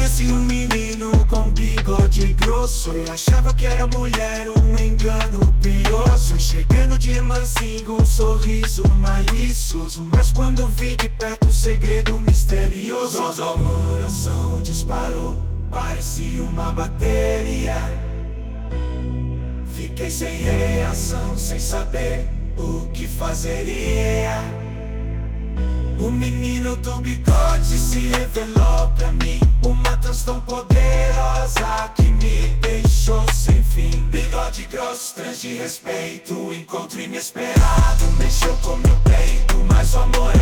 Conheci um menino com bigode grosso. Eu achava que era mulher, um engano pioso. Chegando de mansinho, um sorriso malicioso. Mas quando vi de perto o segredo misterioso, o coração disparou, parecia uma bateria. Fiquei sem reação, sem saber o que fazeria. O menino do bigode se revelou pra mim, uma trans tão poderosa que me deixou sem fim. Bigode grosso, trans de respeito, encontro inesperado, mexeu com meu peito, mas o amor